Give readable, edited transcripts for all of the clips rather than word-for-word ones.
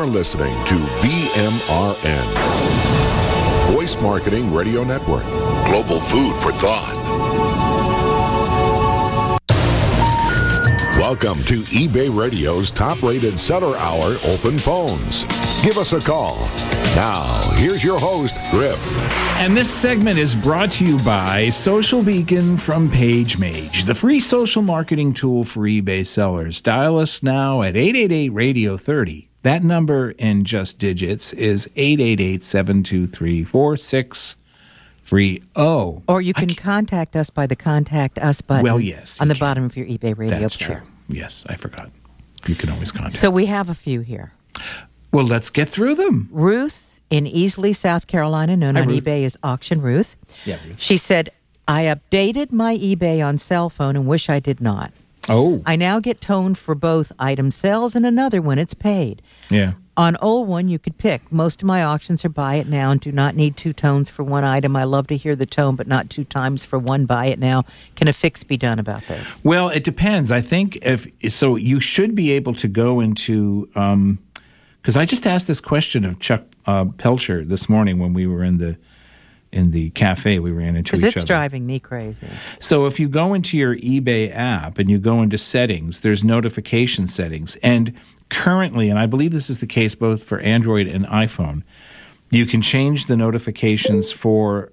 You're listening to VMRN, Voice Marketing Radio Network. Global food for thought. Welcome to eBay Radio's top-rated Seller Hour open phones. Give us a call. Now, here's your host, Griff. And this segment is brought to you by Social Beacon from PageMage, the free social marketing tool for eBay sellers. Dial us now at 888-RADIO-30. That number in just digits is 888-723-4630. Or you can contact us by the Contact Us button on the bottom of your eBay Radio That's player. true. Yes, I forgot. You can always contact So we us. have a few here. Well, let's get through them. Ruth in Easley, South Carolina, known on Ruth. eBay as Auction Ruth. Yeah, Ruth. She said, I updated my eBay on cell phone and wish I did not. Oh. I now get toned for both item sales and another when it's paid. Yeah. On old one, you could pick. Most of my auctions are buy it now and do not need two tones for one item. I love to hear the tone, but not two times for one buy it now. Can a fix be done about this? Well, it depends. I think so you should be able to go into because I just asked this question of Chuck Pelcher this morning when we were in the cafe. We ran into each other. Because it's driving me crazy. So if you go into your eBay app and you go into settings, there's notification settings. And currently, and I believe this is the case both for Android and iPhone, you can change the notifications for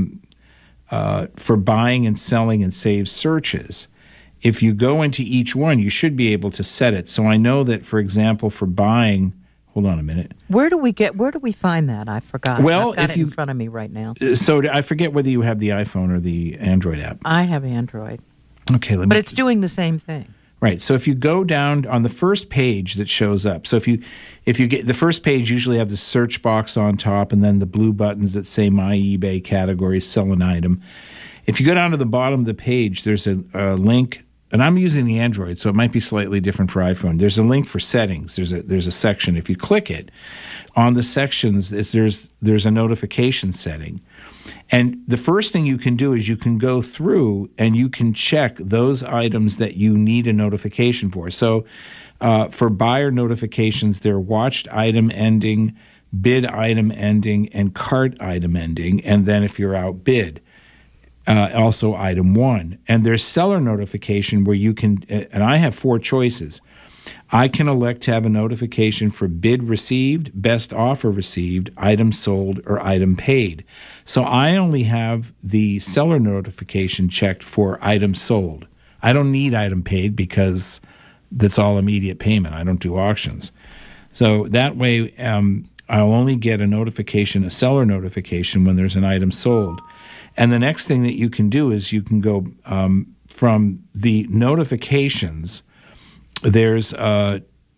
buying and selling and save searches. If you go into each one, you should be able to set it. So I know that, for example, for buying, hold on a minute. Where do we find that? I forgot. Well, I've got if it in front of me right now. So I forget whether you have the iPhone or the Android app. I have Android. Okay, But it's doing the same thing. Right. So if you go down on the first page that shows up, so if you get the first page, usually have the search box on top and then the blue buttons that say My eBay category, sell an item. If you go down to the bottom of the page, there's a link, and I'm using the Android, so it might be slightly different for iPhone. There's a link for settings. There's a section. If you click it, on the sections, there's a notification setting. And the first thing you can do is you can go through and you can check those items that you need a notification for. So for buyer notifications, they're watched item ending, bid item ending, and cart item ending. And then if you're outbid, also item 1. And there's seller notification where you can, and I have 4 choices. I can elect to have a notification for bid received, best offer received, item sold, or item paid. So I only have the seller notification checked for item sold. I don't need item paid because that's all immediate payment. I don't do auctions. So that way I'll only get a seller notification when there's an item sold. And the next thing that you can do is you can go from the notifications. There's a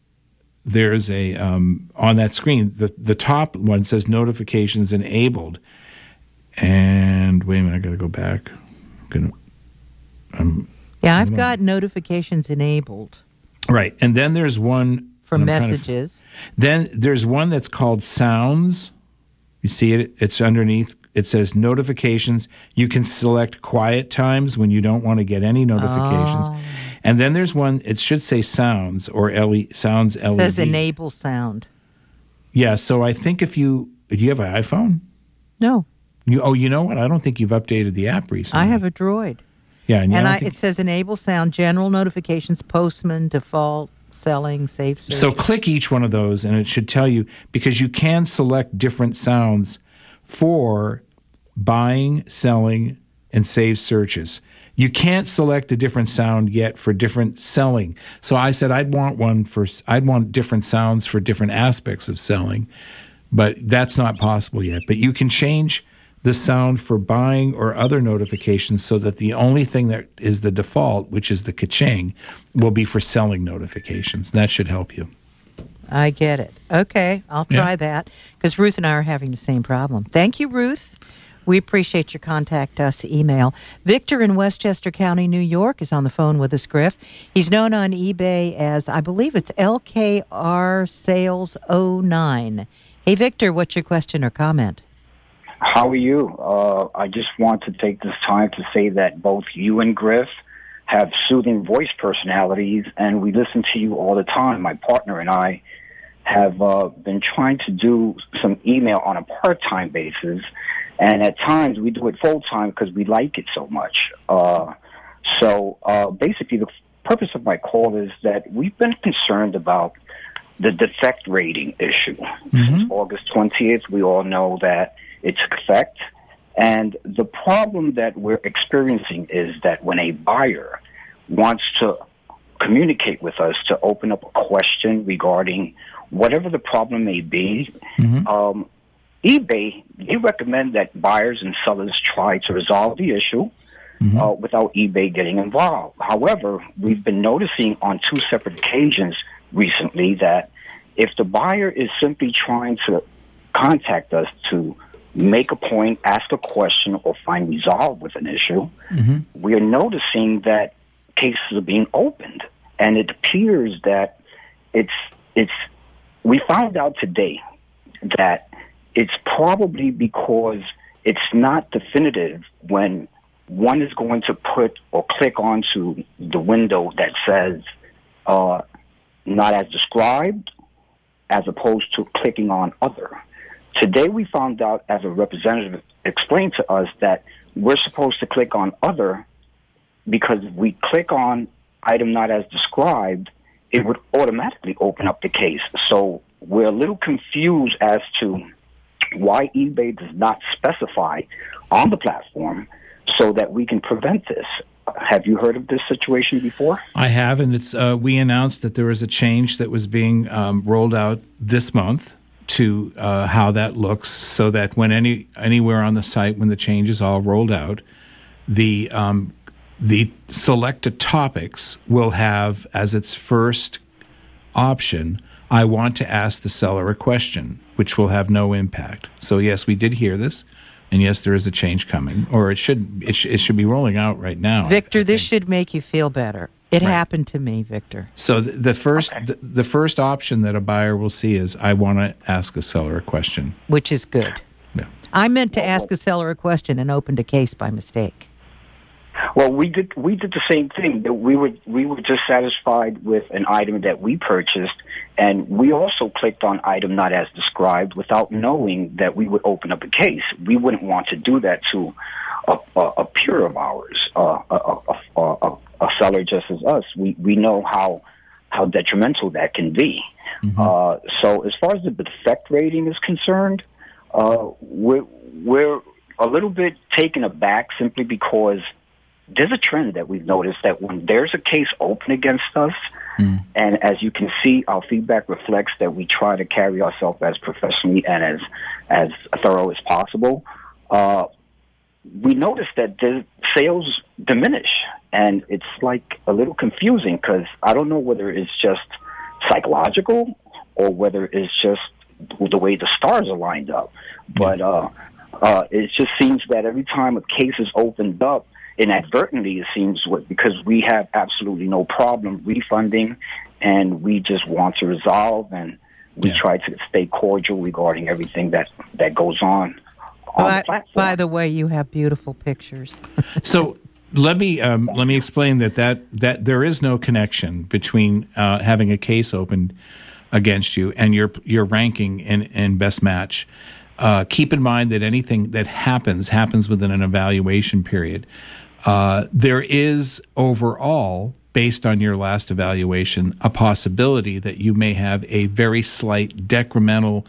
on that screen, the top one says notifications enabled. And wait a minute, I got to go back. I've got notifications enabled. Right. And then there's one for messages. Then there's one that's called sounds. You see it? It's underneath. It says notifications. You can select quiet times when you don't want to get any notifications. Oh. And then there's one, it should say sounds or sounds LED. It says enable sound. Yeah, so I think do you have an iPhone? No. You know what? I don't think you've updated the app recently. I have a Droid. Yeah, it says enable sound, general notifications, postman, default, selling, safe search. So click each one of those and it should tell you, because you can select different sounds for buying, selling, and save searches. You can't select a different sound yet for different selling. So I said I'd want different sounds for different aspects of selling, but that's not possible yet. But you can change the sound for buying or other notifications so that the only thing that is the default, which is the ka-ching, will be for selling notifications. That should help you. I get it. Okay, I'll try that, because Ruth and I are having the same problem. Thank you, Ruth. We appreciate your contact us email. Victor in Westchester County, New York, is on the phone with us, Griff. He's known on eBay as, I believe it's LKR Sales 09. Hey, Victor, what's your question or comment? How are you? I just want to take this time to say that both you and Griff have soothing voice personalities, and we listen to you all the time, my partner and I. have been trying to do some email on a part-time basis, and at times we do it full-time because we like it so much. So basically, the purpose of my call is that we've been concerned about the defect rating issue. Since August 20th, we all know that it took effect. And the problem that we're experiencing is that when a buyer wants to communicate with us to open up a question regarding whatever the problem may be, eBay, they recommend that buyers and sellers try to resolve the issue without eBay getting involved. However, we've been noticing on 2 separate occasions recently that if the buyer is simply trying to contact us to make a point, ask a question, or find resolve with an issue, we are noticing that cases are being opened. And it appears that we found out today that it's probably because it's not definitive when one is going to put or click onto the window that says not as described, as opposed to clicking on other. Today we found out, as a representative explained to us, that we're supposed to click on other because if we click on item not as described, it would automatically open up the case. So we're a little confused as to why eBay does not specify on the platform so that we can prevent this. Have you heard of this situation before? I have, and it's we announced that there was a change that was being rolled out this month to how that looks, so that when anywhere on the site, when the change is all rolled out, the selected topics will have as its first option, I want to ask the seller a question, which will have no impact. So yes, we did hear this. And yes, there is a change coming, or it should be rolling out right now. Victor, this should make you feel better. It happened to me, Victor. So the first option that a buyer will see is, I want to ask a seller a question. Which is good. Yeah. I meant to ask a seller a question and opened a case by mistake. Well, we did the same thing. We were just satisfied with an item that we purchased, and we also clicked on item not as described without knowing that we would open up a case. We wouldn't want to do that to a peer of ours, a seller just as us. We know how detrimental that can be. So as far as the defect rating is concerned, we're a little bit taken aback simply because there's a trend that we've noticed that when there's a case open against us, and as you can see, our feedback reflects that we try to carry ourselves as professionally and as thorough as possible, we notice that the sales diminish. And it's like a little confusing because I don't know whether it's just psychological or whether it's just the way the stars are lined up. But it just seems that every time a case is opened up, inadvertently, it seems, because we have absolutely no problem refunding, and we just want to resolve, and we try to stay cordial regarding everything that goes on the platform. By the way, you have beautiful pictures. So let me explain that there is no connection between having a case opened against you and your ranking in Best Match. Keep in mind that anything that happens within an evaluation period. There is overall, based on your last evaluation, a possibility that you may have a very slight incremental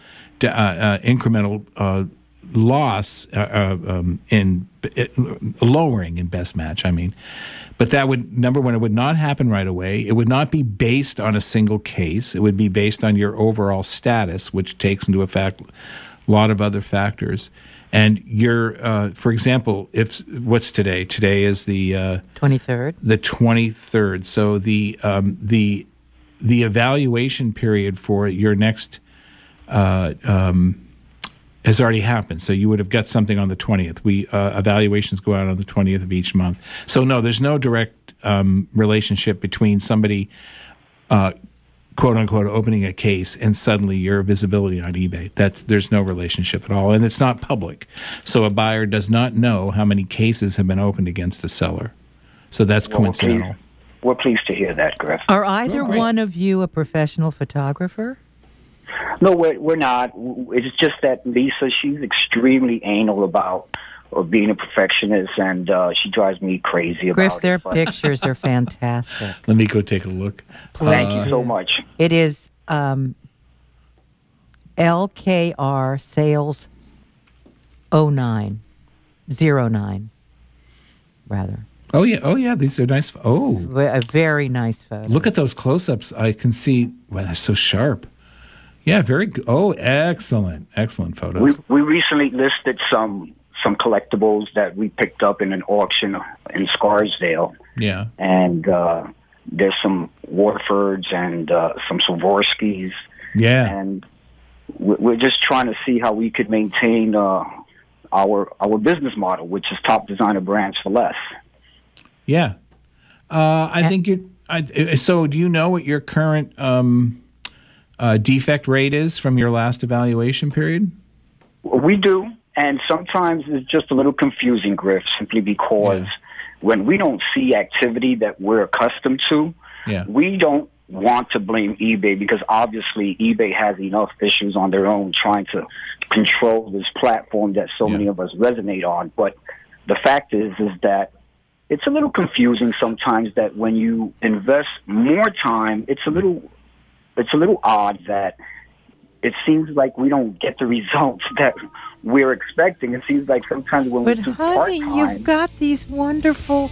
loss in lowering in Best Match. I mean, but that would, number one, it would not happen right away. It would not be based on a single case. It would be based on your overall status, which takes into effect a lot of other factors. And you're, for example, what's today? Today is the 23rd. The 23rd. So the evaluation period for your next has already happened. So you would have got something on the 20th. Evaluations go out on the 20th of each month. So no, there's no direct relationship between somebody, quote unquote, opening a case and suddenly your visibility on eBay. There's no relationship at all, and it's not public. So a buyer does not know how many cases have been opened against the seller. So that's coincidental. We're pleased to hear that, Griff. Are either one of you a professional photographer? No, we're not. It's just that Lisa, she's extremely anal about being a perfectionist, and she drives me crazy about Griff, their pictures are fantastic. Let me go take a look. Thank you so much. It is LKR Sales 09, rather. Oh yeah, these are nice. A very nice photo. Look at those close-ups. I can see. Wow, they're so sharp. Yeah, very good. Oh, excellent photos. We recently listed some collectibles that we picked up in an auction in Scarsdale. Yeah, and there's some Waterfords and some Swarovskis. Yeah, and we're just trying to see how we could maintain our business model, which is top designer brands for less. Yeah, I think you. So, do you know what your current defect rate is from your last evaluation period? We do, and sometimes it's just a little confusing, Griff, simply because when we don't see activity that we're accustomed to, we don't want to blame eBay, because obviously eBay has enough issues on their own trying to control this platform that so many of us resonate on. But the fact is that it's a little confusing sometimes that when you invest more time, it's a little odd that it seems like we don't get the results that we're expecting. It seems like sometimes when we're too part-time. But honey, you've got these wonderful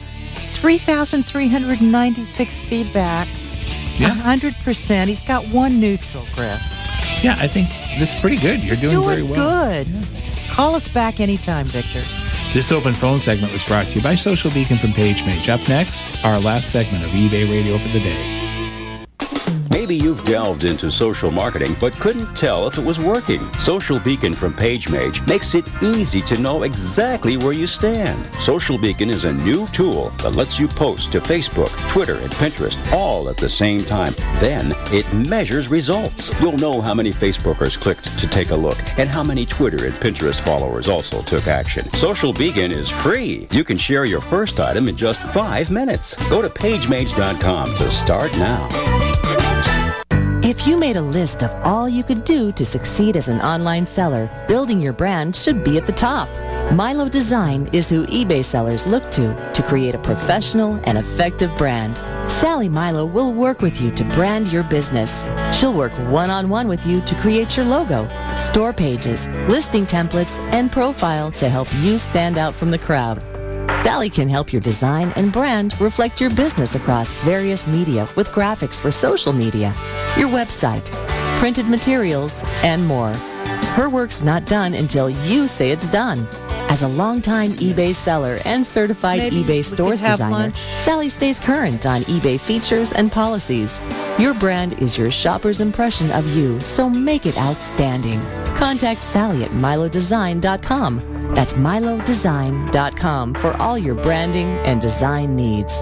3,396 feedback, 100%. He's got one neutral, Griff. Yeah, I think that's pretty good. You're doing very well. Good. Yeah. Call us back anytime, Victor. This open phone segment was brought to you by Social Beacon from PageMage. Up next, our last segment of eBay Radio for the day. Maybe you've delved into social marketing but couldn't tell if it was working. Social Beacon from PageMage makes it easy to know exactly where you stand. Social Beacon is a new tool that lets you post to Facebook, Twitter, and Pinterest all at the same time. Then it measures results. You'll know how many Facebookers clicked to take a look and how many Twitter and Pinterest followers also took action. Social Beacon is free. You can share your first item in just 5 minutes. Go to pagemage.com to start now. If you made a list of all you could do to succeed as an online seller, building your brand should be at the top. Milo Design is who eBay sellers look to create a professional and effective brand. Sally Milo will work with you to brand your business. She'll work one-on-one with you to create your logo, store pages, listing templates, and profile to help you stand out from the crowd. Sally can help your design and brand reflect your business across various media with graphics for social media, your website, printed materials, and more. Her work's not done until you say it's done. As a longtime eBay seller and certified eBay stores designer, Sally stays current on eBay features and policies. Your brand is your shopper's impression of you, so make it outstanding. Contact Sally at milodesign.com. That's milodesign.com for all your branding and design needs.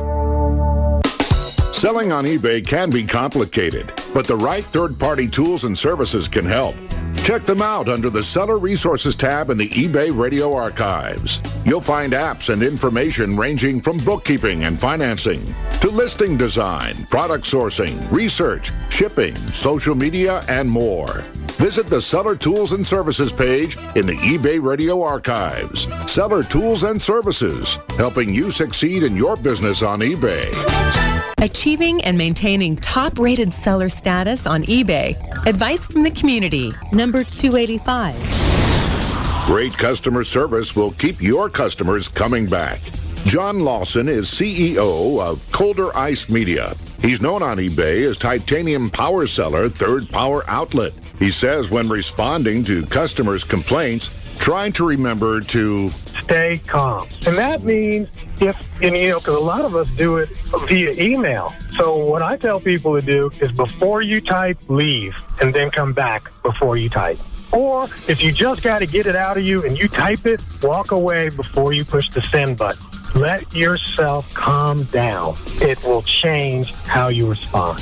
Selling on eBay can be complicated, but the right third-party tools and services can help. Check them out under the Seller Resources tab in the eBay Radio Archives. You'll find apps and information ranging from bookkeeping and financing to listing design, product sourcing, research, shipping, social media, and more. Visit the Seller Tools and Services page in the eBay Radio Archives. Seller Tools and Services, helping you succeed in your business on eBay. Achieving and maintaining top-rated seller status on eBay. Advice from the community. Number 285. Great customer service will keep your customers coming back. John Lawson is CEO of Colder Ice Media. He's known on eBay as Titanium Power Seller Third Power Outlet. He says when responding to customers' complaints, trying to remember to stay calm. And that means because a lot of us do it via email. So what I tell people to do is before you type, leave, and then come back before you type. Or if you just got to get it out of you and you type it, walk away before you push the send button. Let yourself calm down. It will change how you respond.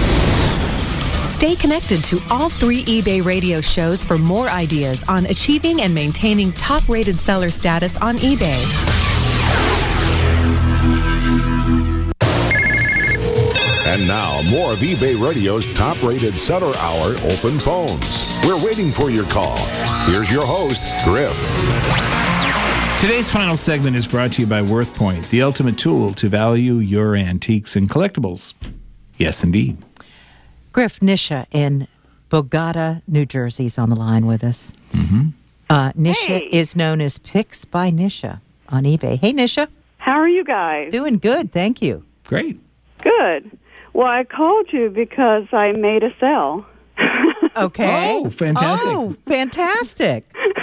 Stay connected to all 3 eBay radio shows for more ideas on achieving and maintaining top-rated seller status on eBay. And And now, more of eBay Radio's top-rated Seller Hour open phones. We're waiting for your call. Here's your host, Griff. Today's final segment is brought to you by WorthPoint, the ultimate tool to value your antiques and collectibles. Yes, indeed. Griff, Nisha in Bogota, New Jersey is on the line with us. Mm-hmm. Nisha is known as Picks by Nisha on eBay. Hey, Nisha. How are you guys? Doing good, thank you. Great. Good. Well, I called you because I made a sale. Okay. Oh, fantastic. Oh, fantastic.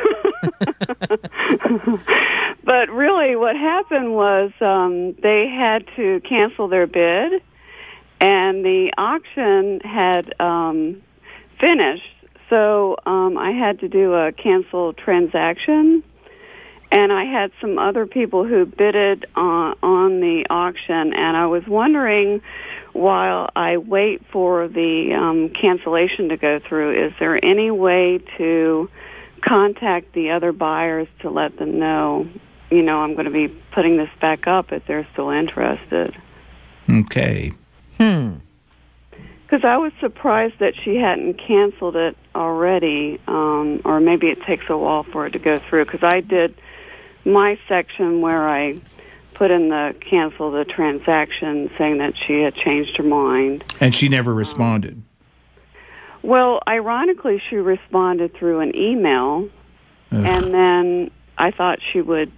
But really what happened was they had to cancel their bid, and the auction had finished. So I had to do a cancel transaction, and I had some other people who bidded on the auction, and I was wondering, while I wait for the cancellation to go through, is there any way to contact the other buyers to let them know, I'm going to be putting this back up if they're still interested? Okay. Because I was surprised that she hadn't canceled it already, or maybe it takes a while for it to go through, because I did my section where I put in the cancel the transaction saying that she had changed her mind. And she never responded. Well, ironically, she responded through an email, and then I thought she would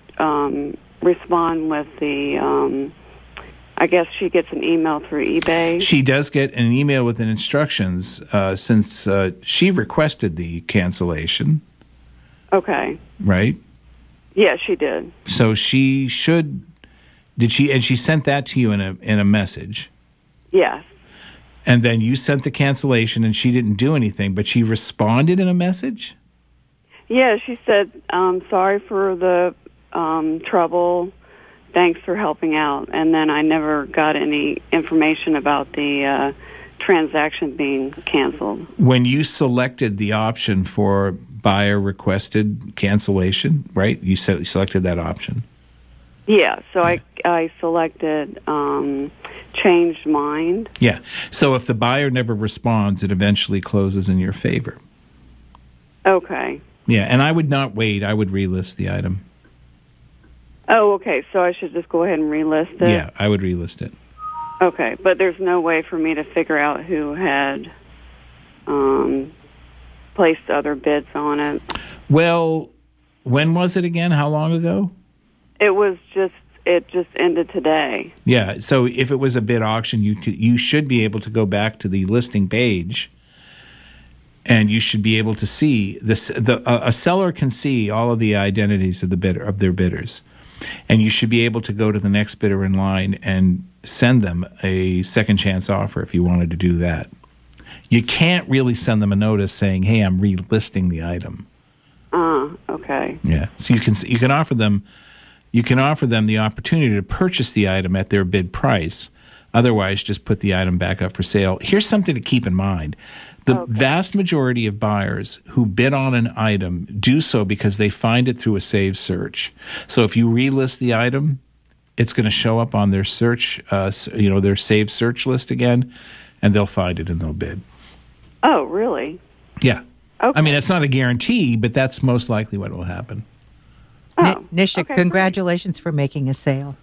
respond with the, I guess she gets an email through eBay. She does get an email with the instructions since she requested the cancellation. Okay. Right? Yeah, she did. So she should... Did she... And she sent that to you in a message. Yes. And then you sent the cancellation, and she didn't do anything, but she responded in a message? Yeah, she said, sorry for the trouble. Thanks for helping out. And then I never got any information about the transaction being canceled. When you selected the option for buyer requested cancellation, right? You selected that option. Yeah, so I selected changed mind. Yeah. So if the buyer never responds, it eventually closes in your favor. Okay. Yeah, and I would not wait. I would relist the item. Oh, okay. So I should just go ahead and relist it? Yeah, I would relist it. Okay, but there's no way for me to figure out who had placed other bids on it. Well, when was it again? How long ago? It just ended today. Yeah, so if it was a bid auction, you should be able to go back to the listing page, and you should be able to see this. A seller can see all of the identities of their bidders, and you should be able to go to the next bidder in line and send them a second chance offer if you wanted to do that. You can't really send them a notice saying, "Hey, I'm relisting the item." Okay. Yeah, so you can offer them. You can offer them the opportunity to purchase the item at their bid price. Otherwise, just put the item back up for sale. Here's something to keep in mind. The vast majority of buyers who bid on an item do so because they find it through a saved search. So if you relist the item, it's going to show up on their search, their saved search list again, and they'll find it and they'll bid. Oh, really? Yeah. Okay. I mean, it's not a guarantee, but that's most likely what will happen. Oh, Nisha, okay, congratulations for making a sale.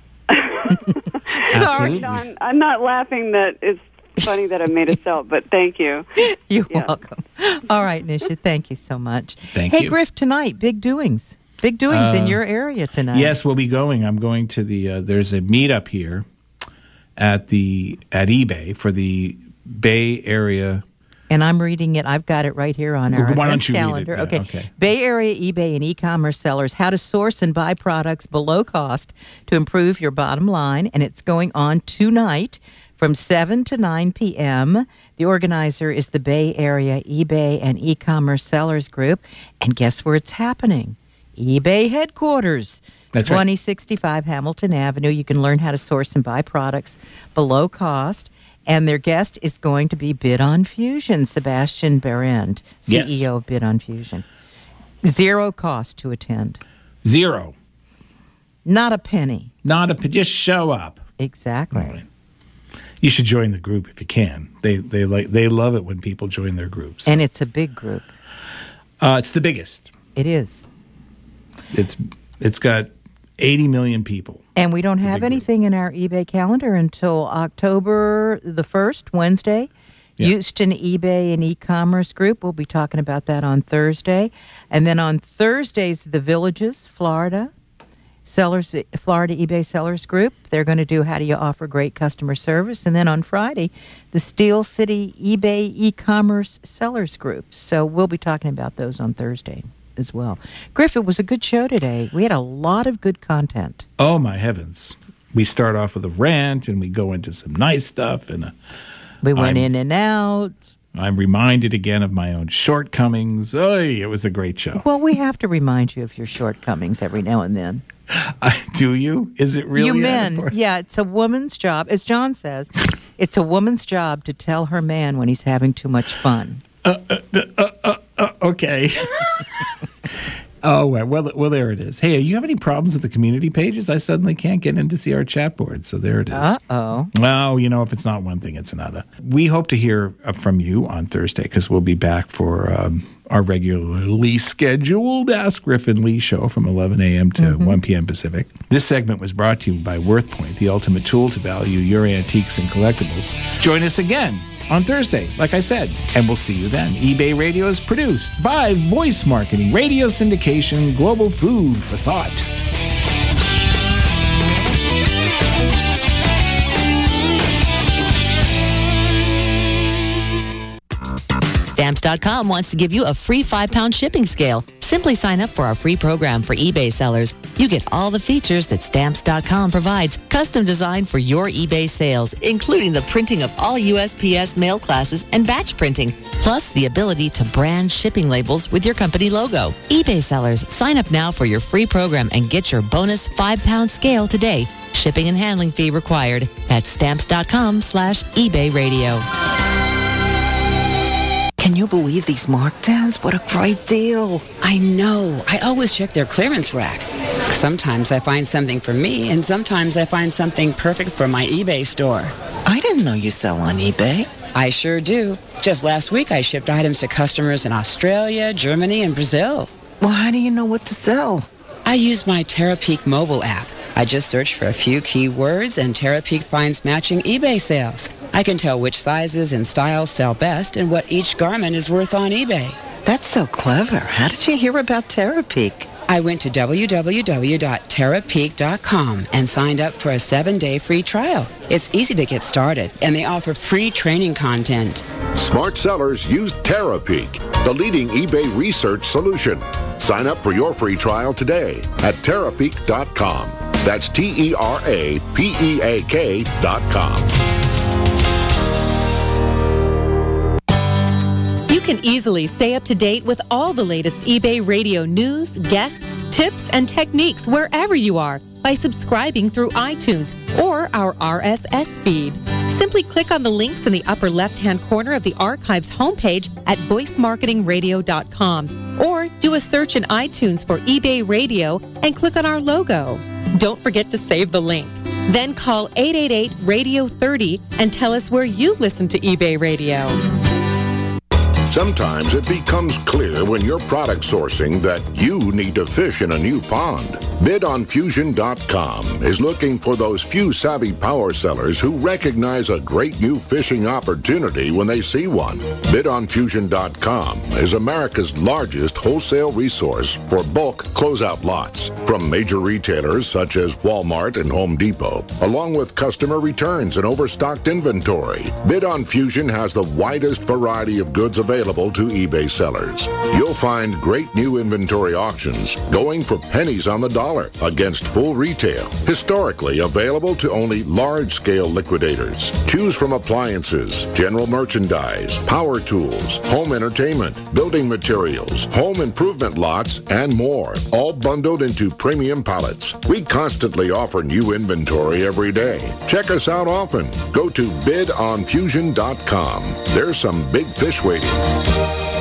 Sorry. No, I'm not laughing that it's funny that I made a sale, but thank you. You're welcome. All right, Nisha, thank you so much. Thank you. Hey, Griff, tonight, big doings. Big doings in your area tonight. Yes, we'll be going. I'm going to there's a meetup here at eBay for the Bay Area. And I'm reading it. I've got it right here on our Why don't you calendar. read it? Yeah, okay. Bay Area eBay and e-commerce sellers, how to source and buy products below cost to improve your bottom line. And it's going on tonight from 7 to 9 p.m. The organizer is the Bay Area eBay and e-commerce sellers group. And guess where it's happening? eBay headquarters. That's right. 2065 Hamilton Avenue. You can learn how to source and buy products below cost. And their guest is going to be Bid on Fusion, Sebastian Berend, CEO of Bid on Fusion. Zero cost to attend. Zero. Not a penny. Just show up. Exactly. Right. You should join the group if you can. They love it when people join their groups. And it's a big group. It's the biggest. It is. It's got 80 million people. And we don't have anything in our eBay calendar until October the 1st, Wednesday. Yeah. Houston eBay and e-commerce group. We'll be talking about that on Thursday. And then on Thursdays, the Villages, Florida eBay Sellers Group. They're going to do how do you offer great customer service. And then on Friday, the Steel City eBay e-commerce Sellers Group. So we'll be talking about those on Thursday as well. Griff, it was a good show today. We had a lot of good content. Oh, my heavens. We start off with a rant, and we go into some nice stuff. And we went in and out. I'm reminded again of my own shortcomings. It was a great show. Well, we have to remind you of your shortcomings every now and then. Do you? Is it really? You men, yeah, it's a woman's job. As John says, it's a woman's job to tell her man when he's having too much fun. Okay. Oh, well, there it is. Hey, you have any problems with the community pages? I suddenly can't get in to see our chat board, so there it is. Uh-oh. Well, if it's not one thing, it's another. We hope to hear from you on Thursday because we'll be back for our regularly scheduled Ask Griff and Lee show from 11 a.m. to 1 p.m. Pacific. This segment was brought to you by WorthPoint, the ultimate tool to value your antiques and collectibles. Join us again on Thursday, like I said, and we'll see you then. eBay Radio is produced by Voice Marketing, Radio Syndication, Global Food for Thought. Stamps.com wants to give you a free 5-pound shipping scale. Simply sign up for our free program for eBay sellers. You get all the features that Stamps.com provides, custom designed for your eBay sales, including the printing of all USPS mail classes and batch printing, plus the ability to brand shipping labels with your company logo. eBay sellers, sign up now for your free program and get your bonus 5-pound scale today. Shipping and handling fee required. That's Stamps.com/eBay Radio. Can you believe these markdowns? What a great deal. I know. I always check their clearance rack. Sometimes I find something for me, and sometimes I find something perfect for my eBay store. I didn't know you sell on eBay. I sure do. Just last week, I shipped items to customers in Australia, Germany, and Brazil. Well, how do you know what to sell? I use my Terapeak mobile app. I just search for a few keywords, and Terapeak finds matching eBay sales. I can tell which sizes and styles sell best and what each garment is worth on eBay. That's so clever. How did you hear about Terapeak? I went to www.terapeak.com and signed up for a 7-day free trial. It's easy to get started, and they offer free training content. Smart sellers use Terapeak, the leading eBay research solution. Sign up for your free trial today at Terapeak.com. That's TERAPEAK.com. You can easily stay up to date with all the latest eBay Radio news, guests, tips, and techniques wherever you are by subscribing through iTunes or our RSS feed. Simply click on the links in the upper left-hand corner of the archives homepage at voicemarketingradio.com or do a search in iTunes for eBay Radio and click on our logo. Don't forget to save the link. Then call 888-RADIO-30 and tell us where you listen to eBay Radio. Sometimes it becomes clear when you're product sourcing that you need to fish in a new pond. BidOnFusion.com is looking for those few savvy power sellers who recognize a great new fishing opportunity when they see one. BidOnFusion.com is America's largest wholesale resource for bulk closeout lots from major retailers such as Walmart and Home Depot, along with customer returns and overstocked inventory. BidOnFusion has the widest variety of goods available to eBay sellers. You'll find great new inventory auctions going for pennies on the dollar against full retail. Historically available to only large-scale liquidators. Choose from appliances, general merchandise, power tools, home entertainment, building materials, home improvement lots, and more, all bundled into premium pallets. We constantly offer new inventory every day. Check us out often. Go to BidOnFusion.com. There's some big fish waiting.